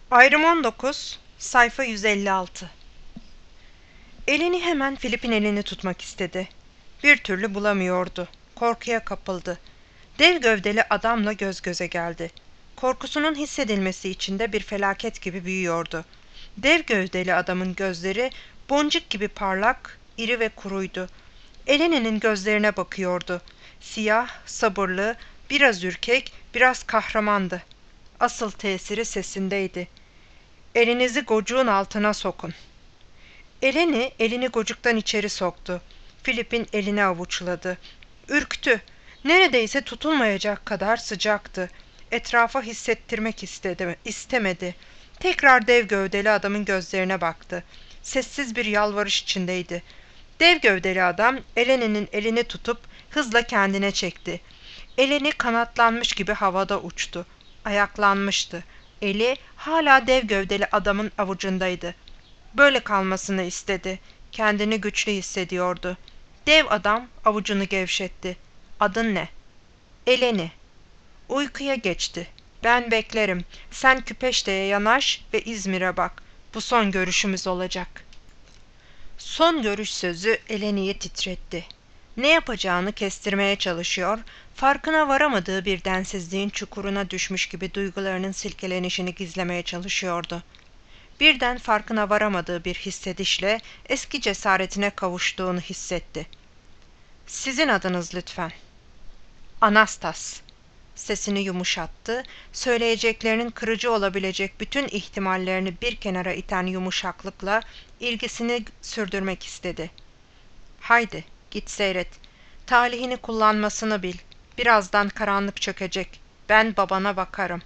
Ayrım 19, sayfa 156. Eleni hemen Filip'in elini tutmak istedi. Bir türlü bulamıyordu. Korkuya kapıldı. Dev gövdeli adamla göz göze geldi. Korkusunun hissedilmesi içinde bir felaket gibi büyüyordu. Dev gövdeli adamın gözleri boncuk gibi parlak, iri ve kuruydu. Eleni'nin gözlerine bakıyordu. Siyah, sabırlı, biraz ürkek, biraz kahramandı. Asıl tesiri sesindeydi. "Elinizi gocuğun altına sokun." Eleni elini gocuktan içeri soktu. Filip'in elini avuçladı. Ürktü. Neredeyse tutulmayacak kadar sıcaktı. Etrafa hissettirmek istemedi. Tekrar dev gövdeli adamın gözlerine baktı. Sessiz bir yalvarış içindeydi. Dev gövdeli adam Eleni'nin elini tutup hızla kendine çekti. Eleni kanatlanmış gibi havada uçtu. Ayaklanmıştı. Eli hala dev gövdeli adamın avucundaydı. Böyle kalmasını istedi. Kendini güçlü hissediyordu. Dev adam avucunu gevşetti. "Adın ne?" "Eleni." "Uykuya geçti. Ben beklerim. Sen Küpeşte'ye yanaş ve İzmir'e bak. Bu son görüşümüz olacak." Son görüş sözü Eleni'yi titretti. Ne yapacağını kestirmeye çalışıyor, farkına varamadığı bir densizliğin çukuruna düşmüş gibi duygularının silkelenişini gizlemeye çalışıyordu. Birden farkına varamadığı bir hissedişle eski cesaretine kavuştuğunu hissetti. "Sizin adınız lütfen." "Anastas." Sesini yumuşattı, söyleyeceklerinin kırıcı olabilecek bütün ihtimallerini bir kenara iten yumuşaklıkla ilgisini sürdürmek istedi. "Haydi, git seyret. Talihini kullanmasını bil. Birazdan karanlık çökecek. Ben babana bakarım."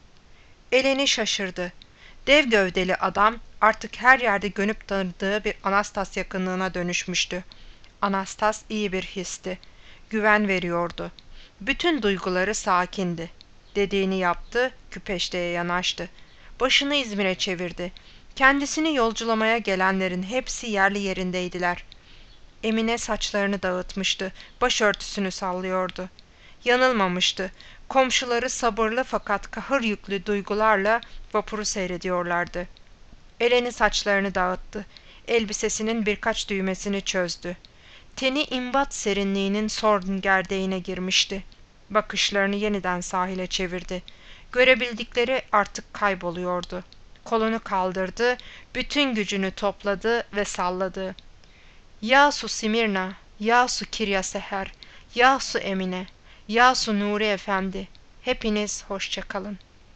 Eleni şaşırdı. Dev gövdeli adam artık her yerde görüp tanıdığı bir Anastas yakınlığına dönüşmüştü. Anastas iyi bir histi. Güven veriyordu. Bütün duyguları sakindi. Dediğini yaptı, Küpeşte'ye yanaştı. Başını İzmir'e çevirdi. Kendisini yolculamaya gelenlerin hepsi yerli yerindeydiler. Emine saçlarını dağıtmıştı, başörtüsünü sallıyordu. Yanılmamıştı. Komşuları sabırlı fakat kahır yüklü duygularla vapuru seyrediyorlardı. Eleni saçlarını dağıttı. Elbisesinin birkaç düğmesini çözdü. Teni imbat serinliğinin sorun gerdeğine girmişti. Bakışlarını yeniden sahile çevirdi. Görebildikleri artık kayboluyordu. Kolunu kaldırdı, bütün gücünü topladı ve salladı. "Yasu Simirna, Yasu Kirya Seher, Yasu Emine, Yasu Nuri Efendi, hepiniz hoşça kalın."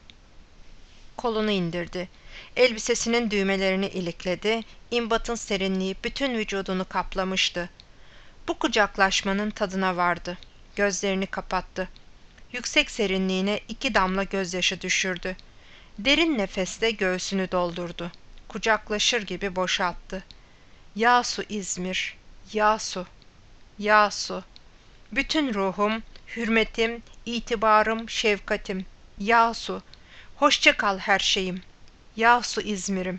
Kolunu indirdi. Elbisesinin düğmelerini ilikledi. İmbatın serinliği bütün vücudunu kaplamıştı. Bu kucaklaşmanın tadına vardı. Gözlerini kapattı. Yüksek serinliğine 2 damla gözyaşı düşürdü. Derin nefesle göğsünü doldurdu. Kucaklaşır gibi boşalttı. "Yasu İzmir, Yasu, Yasu. Bütün ruhum, hürmetim, itibarım, şefkatim. Yasu, hoşça kal her şeyim. Yasu İzmir'im."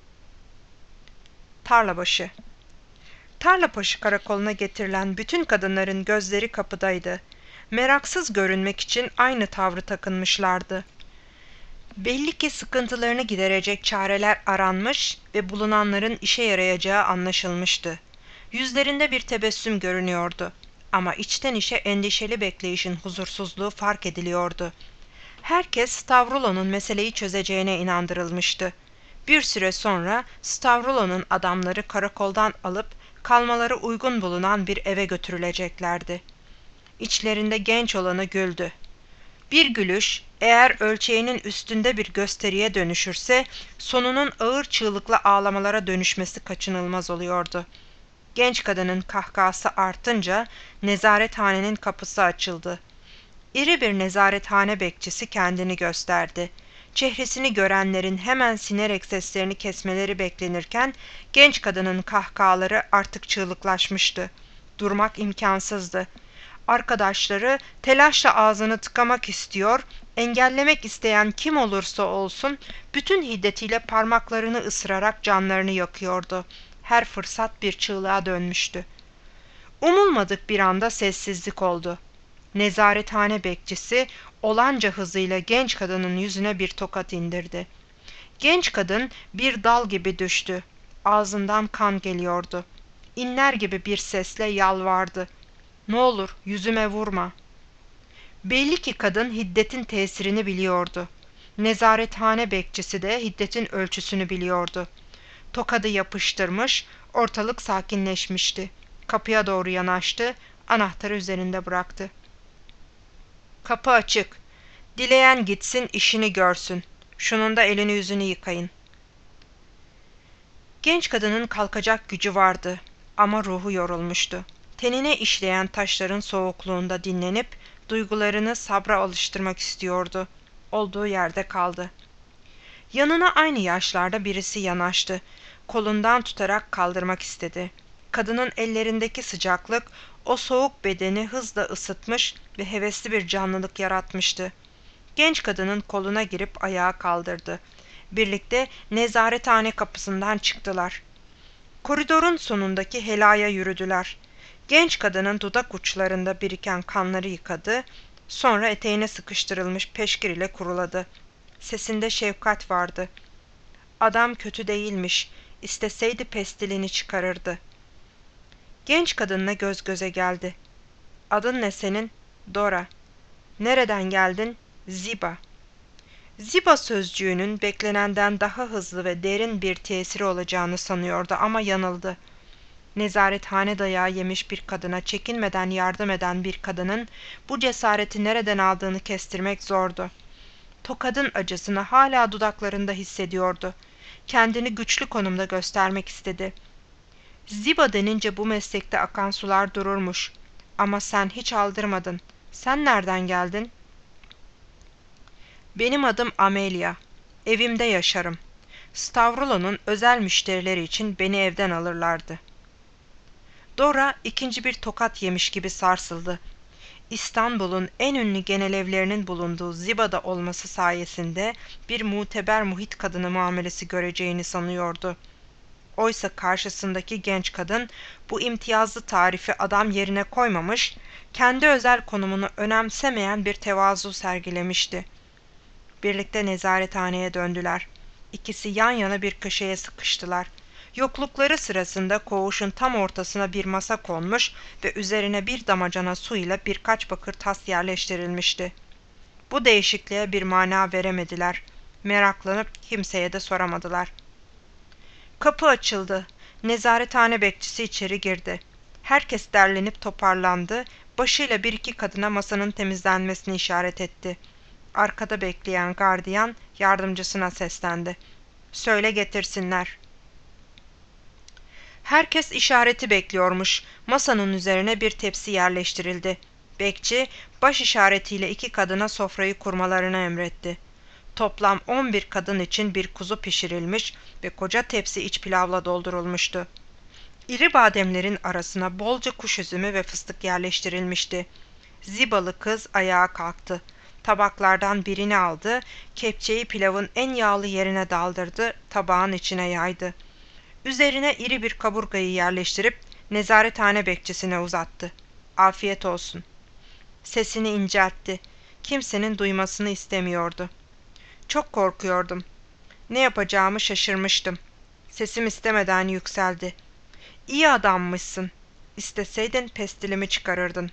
Tarlabaşı. Tarlabaşı karakoluna getirilen bütün kadınların gözleri kapıdaydı. Meraksız görünmek için aynı tavrı takınmışlardı. Belli ki sıkıntılarını giderecek çareler aranmış ve bulunanların işe yarayacağı anlaşılmıştı. Yüzlerinde bir tebessüm görünüyordu. Ama içten içe endişeli bekleyişin huzursuzluğu fark ediliyordu. Herkes Stavrolo'nun meseleyi çözeceğine inandırılmıştı. Bir süre sonra Stavrolo'nun adamları karakoldan alıp kalmaları uygun bulunan bir eve götürüleceklerdi. İçlerinde genç olanı güldü. Bir gülüş, eğer ölçeğinin üstünde bir gösteriye dönüşürse, sonunun ağır çığlıkla ağlamalara dönüşmesi kaçınılmaz oluyordu. Genç kadının kahkahası artınca nezarethanenin kapısı açıldı. İri bir nezarethane bekçisi kendini gösterdi. Çehresini görenlerin hemen sinerek seslerini kesmeleri beklenirken genç kadının kahkahaları artık çığlıklaşmıştı. Durmak imkansızdı. Arkadaşları telaşla ağzını tıkamak istiyor, engellemek isteyen kim olursa olsun bütün hiddetiyle parmaklarını ısırarak canlarını yakıyordu. Her fırsat bir çığlığa dönmüştü. Umulmadık bir anda sessizlik oldu. Nezarethane bekçisi olanca hızıyla genç kadının yüzüne bir tokat indirdi. Genç kadın bir dal gibi düştü. Ağzından kan geliyordu. İnler gibi bir sesle yalvardı. "Ne olur yüzüme vurma." Belli ki kadın hiddetin tesirini biliyordu. Nezarethane bekçisi de hiddetin ölçüsünü biliyordu. Tokadı yapıştırmış, ortalık sakinleşmişti. Kapıya doğru yanaştı, anahtarı üzerinde bıraktı. "Kapı açık. Dileyen gitsin, işini görsün. Şunun da elini yüzünü yıkayın." Genç kadının kalkacak gücü vardı ama ruhu yorulmuştu. Tenine işleyen taşların soğukluğunda dinlenip duygularını sabra alıştırmak istiyordu. Olduğu yerde kaldı. Yanına aynı yaşlarda birisi yanaştı. Kolundan tutarak kaldırmak istedi. Kadının ellerindeki sıcaklık o soğuk bedeni hızla ısıtmış ve hevesli bir canlılık yaratmıştı. Genç kadının koluna girip ayağa kaldırdı. Birlikte nezarethane kapısından çıktılar. Koridorun sonundaki helaya yürüdüler. Genç kadının dudak uçlarında biriken kanları yıkadı, sonra eteğine sıkıştırılmış peşkir ile kuruladı. Sesinde şefkat vardı. Adam kötü değilmiş, isteseydi pestilini çıkarırdı. Genç kadınla göz göze geldi. "Adın ne senin?" "Dora." "Nereden geldin?" "Ziba." Ziba sözcüğünün beklenenden daha hızlı ve derin bir tesiri olacağını sanıyordu ama yanıldı. Nezarethane dayağı yemiş bir kadına çekinmeden yardım eden bir kadının bu cesareti nereden aldığını kestirmek zordu. Tokadın acısını hala dudaklarında hissediyordu. Kendini güçlü konumda göstermek istedi. "Ziba denince bu meslekte akan sular dururmuş. Ama sen hiç aldırmadın. Sen nereden geldin?" "Benim adım Amelia. Evimde yaşarım. Stavrolo'nun özel müşterileri için beni evden alırlardı." Dora ikinci bir tokat yemiş gibi sarsıldı. İstanbul'un en ünlü genelevlerinin bulunduğu Ziba'da olması sayesinde bir muteber muhit kadını muamelesi göreceğini sanıyordu. Oysa karşısındaki genç kadın bu imtiyazlı tarifi adam yerine koymamış, kendi özel konumunu önemsemeyen bir tevazu sergilemişti. Birlikte nezarethaneye döndüler. İkisi yan yana bir köşeye sıkıştılar. Yoklukları sırasında koğuşun tam ortasına bir masa konmuş ve üzerine bir damacana su ile birkaç bakır tas yerleştirilmişti. Bu değişikliğe bir mana veremediler. Meraklanıp kimseye de soramadılar. Kapı açıldı. Nezarethane bekçisi içeri girdi. Herkes derlenip toparlandı. Başıyla bir iki kadına masanın temizlenmesini işaret etti. Arkada bekleyen gardiyan yardımcısına seslendi. "Söyle getirsinler." Herkes işareti bekliyormuş. Masanın üzerine bir tepsi yerleştirildi. Bekçi baş işaretiyle iki kadına sofrayı kurmalarını emretti. Toplam 11 kadın için bir kuzu pişirilmiş ve koca tepsi iç pilavla doldurulmuştu. İri bademlerin arasına bolca kuş üzümü ve fıstık yerleştirilmişti. Zibalı kız ayağa kalktı. Tabaklardan birini aldı, kepçeyi pilavın en yağlı yerine daldırdı, tabağın içine yaydı. Üzerine iri bir kaburgayı yerleştirip nezarethane bekçisine uzattı. "Afiyet olsun." Sesini inceltti. Kimsenin duymasını istemiyordu. "Çok korkuyordum. Ne yapacağımı şaşırmıştım." Sesim istemeden yükseldi. "İyi adammışsın. İsteseydin pestilimi çıkarırdın."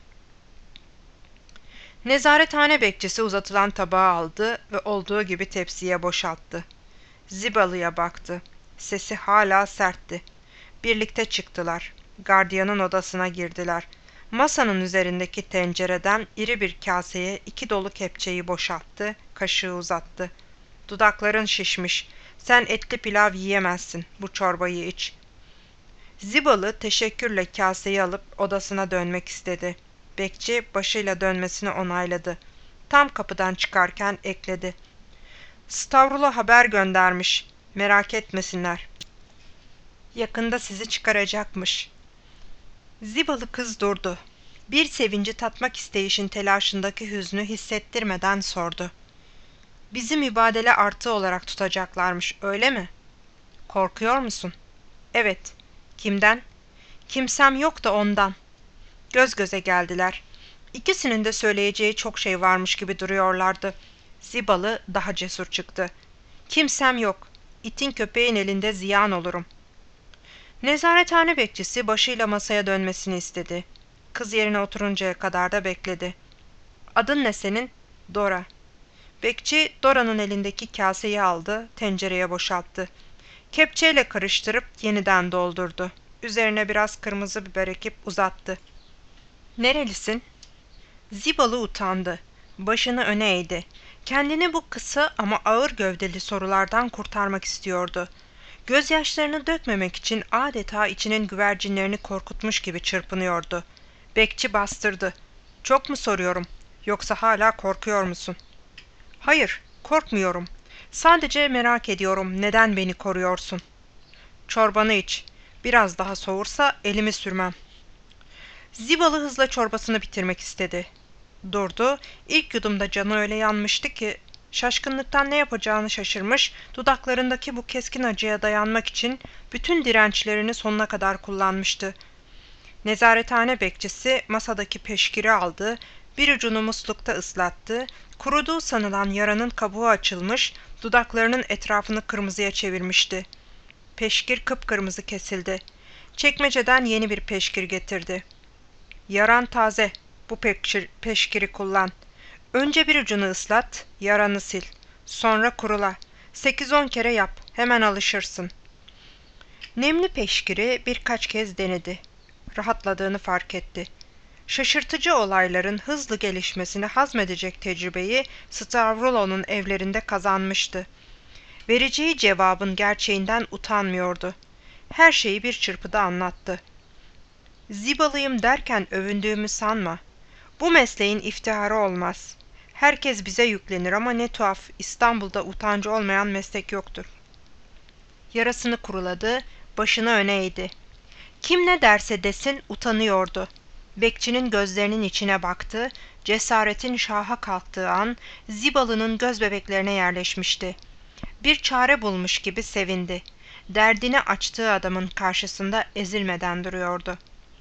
Nezarethane bekçisi uzatılan tabağı aldı ve olduğu gibi tepsiye boşalttı. Zibalı'ya baktı. Sesi hala sertti. Birlikte çıktılar. Gardiyanın odasına girdiler. Masanın üzerindeki tencereden iri bir kaseye 2 dolu kepçeyi boşalttı, kaşığı uzattı. "Dudakların şişmiş. Sen etli pilav yiyemezsin. Bu çorbayı iç." Zibalı teşekkürle kaseyi alıp odasına dönmek istedi. Bekçi başıyla dönmesini onayladı. Tam kapıdan çıkarken ekledi. "Stavrola haber göndermiş. Merak etmesinler. Yakında sizi çıkaracakmış." Zibalı kız durdu. Bir sevinci tatmak isteyişin telaşındaki hüznü hissettirmeden sordu. "Bizi mübadele artığı olarak tutacaklarmış, öyle mi? Korkuyor musun?" "Evet." "Kimden?" "Kimsem yok da ondan." Göz göze geldiler. İkisinin de söyleyeceği çok şey varmış gibi duruyorlardı. Zibalı daha cesur çıktı. "Kimsem yok. itin köpeğin elinde ziyan olurum. Nezarethane bekçisi başıyla masaya dönmesini istedi. Kız yerine oturuncaya kadar da bekledi. Adın ne senin? Dora. Bekçi Dora'nın elindeki kaseyi aldı, tencereye boşalttı. Kepçeyle karıştırıp yeniden doldurdu. Üzerine biraz kırmızı biber ekip uzattı. Nerelisin? Zibalı utandı. Başını öne eğdi. Kendini bu kısa ama ağır gövdeli sorulardan kurtarmak istiyordu. Gözyaşlarını dökmemek için adeta içinin güvercinlerini korkutmuş gibi çırpınıyordu. Bekçi bastırdı. Çok mu soruyorum? Yoksa hala korkuyor musun? Hayır, korkmuyorum. Sadece merak ediyorum, neden beni koruyorsun? Çorbanı iç. Biraz daha soğursa elimi sürmem. Zibalı hızla çorbasını bitirmek istedi. Durdu. İlk yudumda canı öyle yanmıştı ki şaşkınlıktan ne yapacağını şaşırmış, dudaklarındaki bu keskin acıya dayanmak için bütün dirençlerini sonuna kadar kullanmıştı. Nezarethane bekçisi masadaki peşkiri aldı, bir ucunu muslukta ıslattı, kuruduğu sanılan yaranın kabuğu açılmış, dudaklarının etrafını kırmızıya çevirmişti. Peşkir kıpkırmızı kesildi. Çekmeceden yeni bir peşkir getirdi. Yaran taze, bu peşkiri kullan. Önce bir ucunu ıslat, yaranı sil. Sonra kurula. 8-10 kere yap, hemen alışırsın. Nemli peşkiri birkaç kez denedi. Rahatladığını fark etti. Şaşırtıcı olayların hızlı gelişmesini hazmedecek tecrübeyi Stavrolov'un evlerinde kazanmıştı. Vereceği cevabın gerçeğinden utanmıyordu. Her şeyi bir çırpıda anlattı. Zibalıyım derken övündüğümü sanma. Bu mesleğin iftiharı olmaz. Herkes bize yüklenir ama ne tuhaf, İstanbul'da utancı olmayan meslek yoktur. Yarasını kuruladı, başını öne eğdi. Kim ne derse desin utanıyordu. Bekçinin gözlerinin içine baktı, cesaretin şaha kalktığı an Zibalı'nın göz bebeklerine yerleşmişti. Bir çare bulmuş gibi sevindi. Derdini açtığı adamın karşısında ezilmeden duruyordu.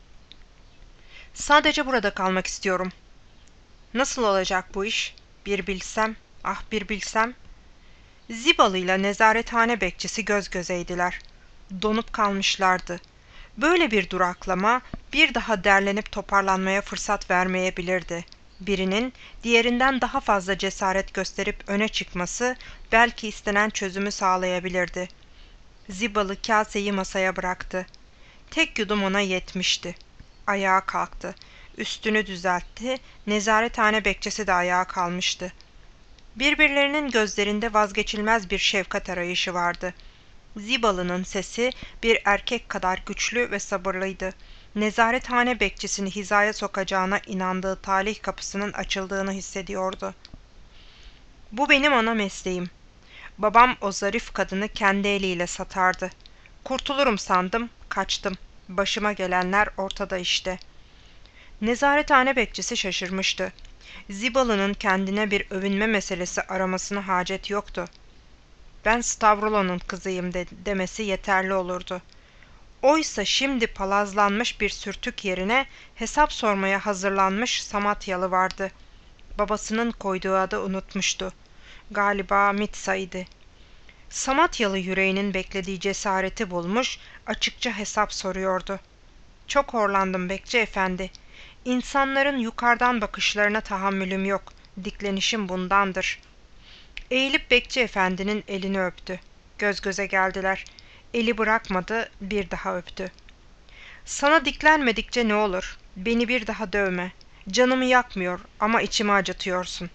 Sadece burada kalmak istiyorum. Nasıl olacak bu iş? Bir bilsem, ah bir bilsem. Zibalı'yla nezarethane bekçisi göz gözeydiler. Donup kalmışlardı. Böyle bir duraklama bir daha derlenip toparlanmaya fırsat vermeyebilirdi. Birinin diğerinden daha fazla cesaret gösterip öne çıkması belki istenen çözümü sağlayabilirdi. Zibalı kaseyi masaya bıraktı. Tek yudum ona yetmişti. Ayağa kalktı. Üstünü düzeltti. Nezarethane bekçisi de ayağa kalmıştı. Birbirlerinin gözlerinde vazgeçilmez bir şefkat arayışı vardı. Zibalı'nın sesi bir erkek kadar güçlü ve sabırlıydı. Nezarethane bekçisini hizaya sokacağına inandığı talih kapısının açıldığını hissediyordu. Bu benim ana mesleğim. Babam o zarif kadını kendi eliyle satardı. Kurtulurum sandım, kaçtım. Başıma gelenler ortada işte. Nezarethane bekçisi şaşırmıştı. Zibalı'nın kendine bir övünme meselesi aramasına hacet yoktu. Ben Stavrolov'un kızıyım demesi yeterli olurdu. Oysa şimdi palazlanmış bir sürtük yerine hesap sormaya hazırlanmış Samatyalı vardı. Babasının koyduğu adı unutmuştu. Galiba Mitsa'ydı. Samatyalı yüreğinin beklediği cesareti bulmuş, açıkça hesap soruyordu. Çok horlandım bekçi efendi. İnsanların yukarıdan bakışlarına tahammülüm yok. Diklenişim bundandır. Eğilip bekçi efendinin elini öptü. Göz göze geldiler. Eli bırakmadı, bir daha öptü. Sana diklenmedikçe ne olur? Beni bir daha dövme. Canımı yakmıyor ama içimi acıtıyorsun.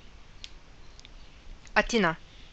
Atina.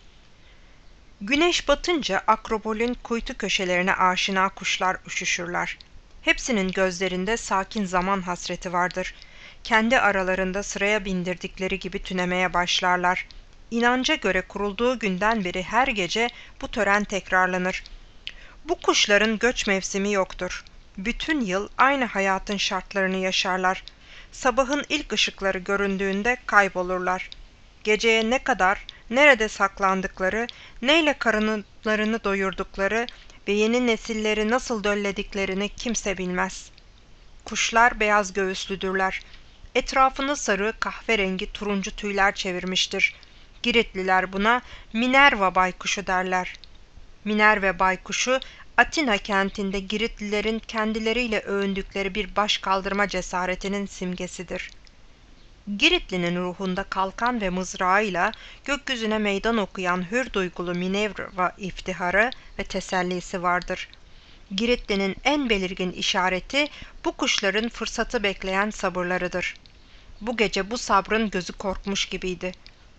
Güneş batınca Akropol'ün kuytu köşelerine aşina kuşlar uçuşurlar. Hepsinin gözlerinde sakin zaman hasreti vardır. Kendi aralarında sıraya bindirdikleri gibi tünemeye başlarlar. İnanca göre kurulduğu günden beri her gece bu tören tekrarlanır. Bu kuşların göç mevsimi yoktur. Bütün yıl aynı hayatın şartlarını yaşarlar. Sabahın ilk ışıkları göründüğünde kaybolurlar. Geceye ne kadar, nerede saklandıkları, neyle karınlarını doyurdukları ve yeni nesilleri nasıl döllediklerini kimse bilmez. Kuşlar beyaz göğüslüdürler. Etrafını sarı, kahverengi, turuncu tüyler çevirmiştir. Giritliler buna Minerva baykuşu derler. Minerve baykuşu, Atina kentinde Giritlilerin kendileriyle övündükleri bir baş kaldırma cesaretinin simgesidir. Giritlinin ruhunda kalkan ve mızrağıyla gökyüzüne meydan okuyan hür duygulu Minerva iftiharı ve tesellisi vardır. Giritli'nin en belirgin işareti bu kuşların fırsatı bekleyen sabırlarıdır. Bu gece bu sabrın gözü korkmuş gibiydi.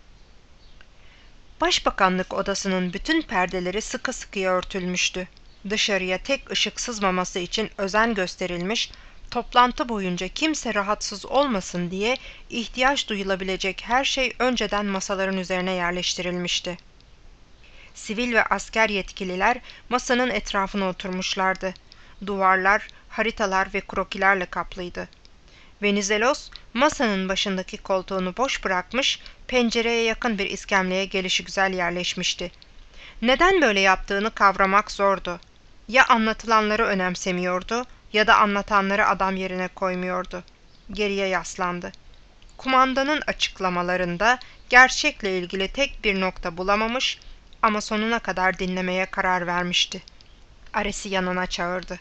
Başbakanlık odasının bütün perdeleri sıkı sıkıya örtülmüştü. Dışarıya tek ışık sızmaması için özen gösterilmiş, toplantı boyunca kimse rahatsız olmasın diye ihtiyaç duyulabilecek her şey önceden masaların üzerine yerleştirilmişti. Sivil ve asker yetkililer masanın etrafına oturmuşlardı. Duvarlar, haritalar ve krokilerle kaplıydı. Venizelos, masanın başındaki koltuğunu boş bırakmış, pencereye yakın bir iskemleye gelişigüzel yerleşmişti. Neden böyle yaptığını kavramak zordu. Ya anlatılanları önemsemiyordu ya da anlatanları adam yerine koymuyordu. Geriye yaslandı. Kumandanın açıklamalarında gerçekle ilgili tek bir nokta bulamamış ama sonuna kadar dinlemeye karar vermişti. Ares'i yanına çağırdı.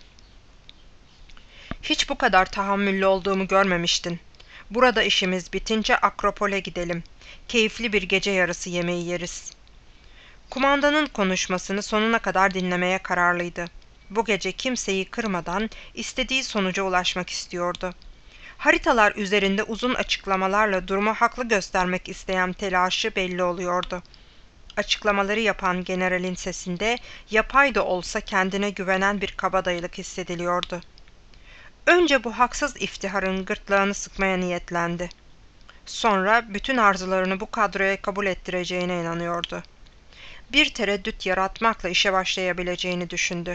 "Hiç bu kadar tahammüllü olduğumu görmemiştin. Burada işimiz bitince Akropol'e gidelim. Keyifli bir gece yarısı yemeği yeriz." Kumandanın konuşmasını sonuna kadar dinlemeye kararlıydı. Bu gece kimseyi kırmadan istediği sonuca ulaşmak istiyordu. Haritalar üzerinde uzun açıklamalarla durumu haklı göstermek isteyen telaşı belli oluyordu. Açıklamaları yapan generalin sesinde yapay da olsa kendine güvenen bir kabadayılık hissediliyordu. Önce bu haksız iftiharın gırtlağını sıkmaya niyetlendi. Sonra bütün arzularını bu kadroya kabul ettireceğine inanıyordu. Bir tereddüt yaratmakla işe başlayabileceğini düşündü.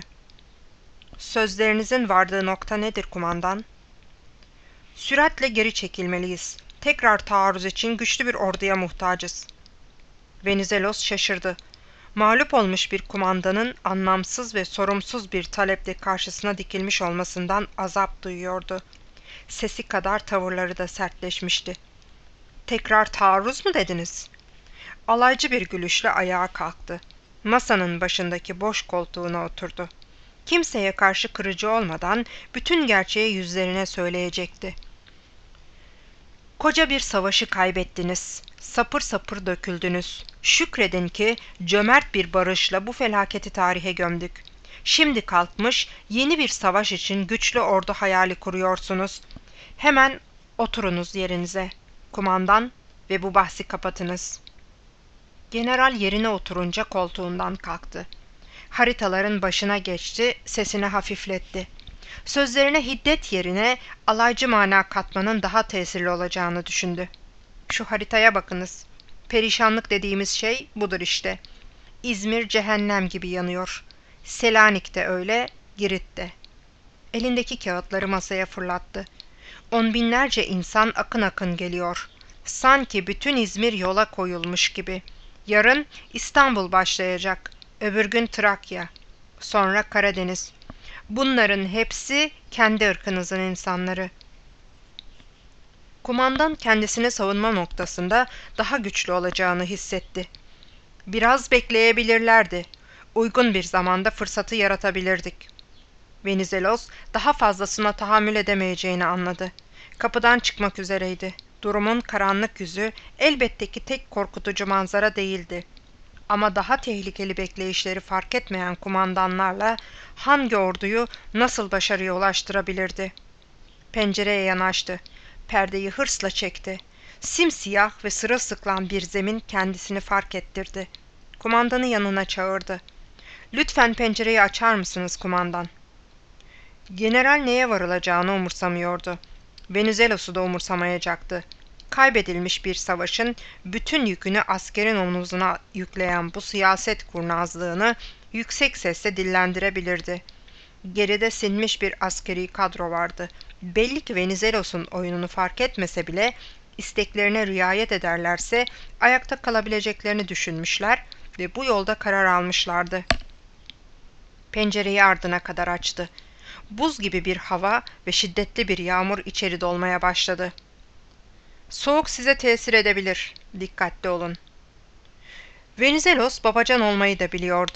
"Sözlerinizin vardığı nokta nedir kumandan?" "Süratle geri çekilmeliyiz. Tekrar taarruz için güçlü bir orduya muhtacız." Venizelos şaşırdı. Mağlup olmuş bir kumandanın anlamsız ve sorumsuz bir taleple karşısına dikilmiş olmasından azap duyuyordu. Sesi kadar tavırları da sertleşmişti. "Tekrar taarruz mu dediniz?" Alaycı bir gülüşle ayağa kalktı. Masanın başındaki boş koltuğuna oturdu. Kimseye karşı kırıcı olmadan bütün gerçeği yüzlerine söyleyecekti. "Koca bir savaşı kaybettiniz. Sapır sapır döküldünüz. Şükredin ki cömert bir barışla bu felaketi tarihe gömdük. Şimdi kalkmış yeni bir savaş için güçlü ordu hayali kuruyorsunuz. Hemen oturunuz yerinize, kumandan, ve bu bahsi kapatınız." General yerine oturunca koltuğundan kalktı. Haritaların başına geçti, sesini hafifletti. Sözlerine hiddet yerine alaycı mana katmanın daha tesirli olacağını düşündü. "Şu haritaya bakınız. Perişanlık dediğimiz şey budur işte. İzmir cehennem gibi yanıyor. Selanik de öyle, Girit de." Elindeki kağıtları masaya fırlattı. On binlerce insan akın akın geliyor. Sanki bütün İzmir yola koyulmuş gibi. Yarın İstanbul başlayacak. Öbür gün Trakya. Sonra Karadeniz. Bunların hepsi kendi ırkınızın insanları. Kumandan kendisini savunma noktasında daha güçlü olacağını hissetti. Biraz bekleyebilirlerdi. Uygun bir zamanda fırsatı yaratabilirdik. Venizelos daha fazlasına tahammül edemeyeceğini anladı. Kapıdan çıkmak üzereydi. Durumun karanlık yüzü elbette ki tek korkutucu manzara değildi. Ama daha tehlikeli bekleyişleri fark etmeyen kumandanlarla hangi orduyu nasıl başarıya ulaştırabilirdi? Pencereye yanaştı. Perdeyi hırsla çekti. Simsiyah ve sırılsıklam bir zemin kendisini fark ettirdi. Kumandanı yanına çağırdı. "Lütfen pencereyi açar mısınız kumandan?" General neye varılacağını umursamıyordu. Venizelos'u da umursamayacaktı. Kaybedilmiş bir savaşın bütün yükünü askerin omuzuna yükleyen bu siyaset kurnazlığını yüksek sesle dillendirebilirdi. Geride sinmiş bir askeri kadro vardı. Belli ki Venizelos'un oyununu fark etmese bile isteklerine riayet ederlerse ayakta kalabileceklerini düşünmüşler ve bu yolda karar almışlardı. Pencereyi ardına kadar açtı. Buz gibi bir hava ve şiddetli bir yağmur içeri dolmaya başladı. "Soğuk size tesir edebilir. Dikkatli olun." Venizelos babacan olmayı da biliyordu.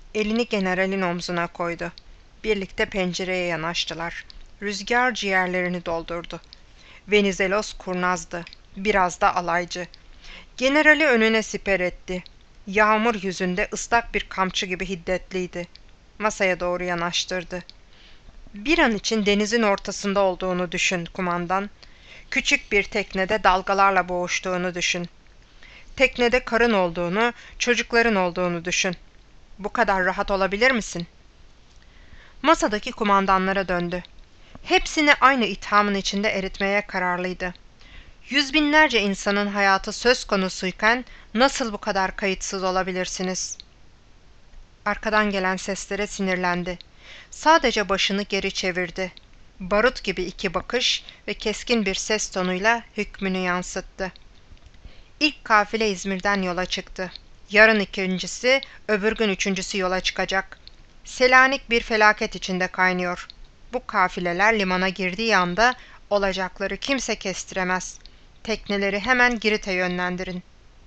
Elini generalin omzuna koydu. Birlikte pencereye yanaştılar. Rüzgar ciğerlerini doldurdu. Venizelos kurnazdı. Biraz da alaycı. Generali önüne siper etti. Yağmur yüzünde ıslak bir kamçı gibi hiddetliydi. Masaya doğru yanaştırdı. Bir an için denizin ortasında olduğunu düşün kumandan. Küçük bir teknede dalgalarla boğuştuğunu düşün. Teknede karın olduğunu, çocukların olduğunu düşün. Bu kadar rahat olabilir misin? Masadaki kumandanlara döndü. Hepsini aynı ithamın içinde eritmeye kararlıydı. Yüz binlerce insanın hayatı söz konusuyken nasıl bu kadar kayıtsız olabilirsiniz? Arkadan gelen seslere sinirlendi. Sadece başını geri çevirdi. Barut gibi iki bakış ve keskin bir ses tonuyla hükmünü yansıttı. İlk kafile İzmir'den yola çıktı. Yarın ikincisi, öbür gün üçüncüsü yola çıkacak. Selanik bir felaket içinde kaynıyor. Bu kafileler limana girdiği anda olacakları kimse kestiremez. Tekneleri hemen Girit'e yönlendirin.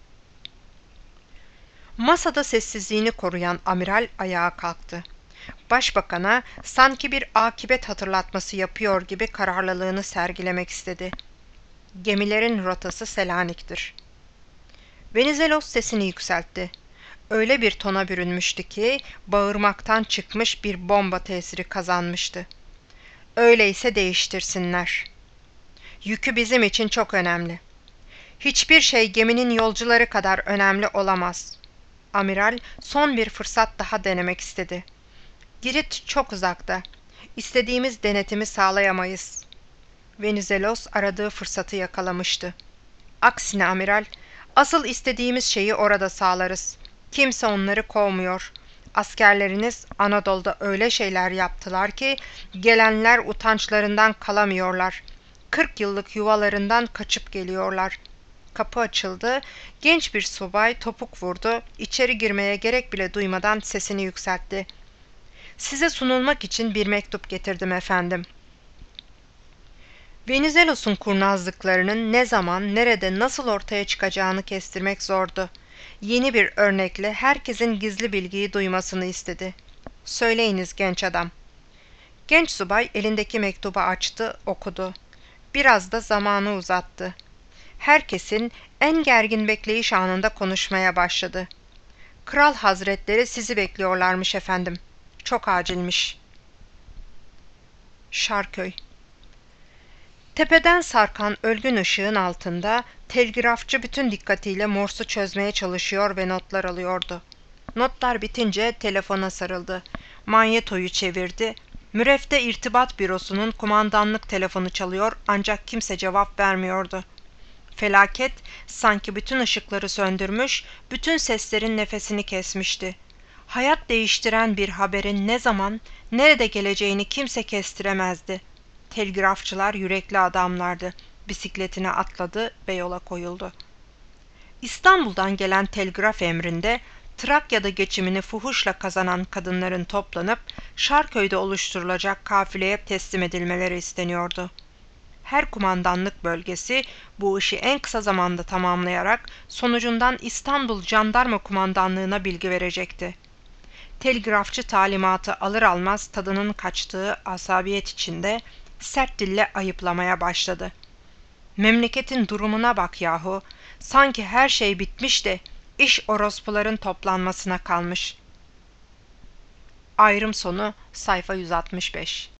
Masada sessizliğini koruyan amiral ayağa kalktı. Başbakana sanki bir akibet hatırlatması yapıyor gibi kararlılığını sergilemek istedi. Gemilerin rotası Selanik'tir. Venizelos sesini yükseltti. Öyle bir tona bürünmüştü ki bağırmaktan çıkmış bir bomba tesiri kazanmıştı. Öyleyse değiştirsinler. Yükü bizim için çok önemli. Hiçbir şey geminin yolcuları kadar önemli olamaz. Amiral son bir fırsat daha denemek istedi. Girit çok uzakta. İstediğimiz denetimi sağlayamayız. Venizelos aradığı fırsatı yakalamıştı. Aksine amiral, asıl istediğimiz şeyi orada sağlarız. Kimse onları kovmuyor. Askerleriniz Anadolu'da öyle şeyler yaptılar ki gelenler utançlarından kalamıyorlar. 40 yıllık yuvalarından kaçıp geliyorlar. Kapı açıldı. Genç bir subay topuk vurdu. İçeri girmeye gerek bile duymadan sesini yükseltti. Size sunulmak için bir mektup getirdim efendim. Venizelos'un kurnazlıklarının ne zaman, nerede, nasıl ortaya çıkacağını kestirmek zordu. Yeni bir örnekle herkesin gizli bilgiyi duymasını istedi. Söyleyiniz genç adam. Genç subay elindeki mektubu açtı, okudu. Biraz da zamanı uzattı. Herkesin en gergin bekleyiş anında konuşmaya başladı. Kral hazretleri sizi bekliyorlarmış efendim. Çok acilmiş. Şarköy. Tepeden sarkan ölgün ışığın altında telgrafçı bütün dikkatiyle Morse'u çözmeye çalışıyor ve notlar alıyordu. Notlar bitince telefona sarıldı. Manyetoyu çevirdi. Mürefte irtibat bürosunun kumandanlık telefonu çalıyor ancak kimse cevap vermiyordu. Felaket sanki bütün ışıkları söndürmüş, bütün seslerin nefesini kesmişti. Hayat değiştiren bir haberin ne zaman, nerede geleceğini kimse kestiremezdi. Telgrafçılar yürekli adamlardı. Bisikletine atladı ve yola koyuldu. İstanbul'dan gelen telgraf emrinde Trakya'da geçimini fuhuşla kazanan kadınların toplanıp Şarköy'de oluşturulacak kafileye teslim edilmeleri isteniyordu. Her kumandanlık bölgesi bu işi en kısa zamanda tamamlayarak sonucundan İstanbul Jandarma Kumandanlığı'na bilgi verecekti. Telgrafçı talimatı alır almaz tadının kaçtığı asabiyet içinde sert dille ayıplamaya başladı. Memleketin durumuna bak yahu, sanki her şey bitmiş de iş orospuların toplanmasına kalmış. Ayrım sonu sayfa 165.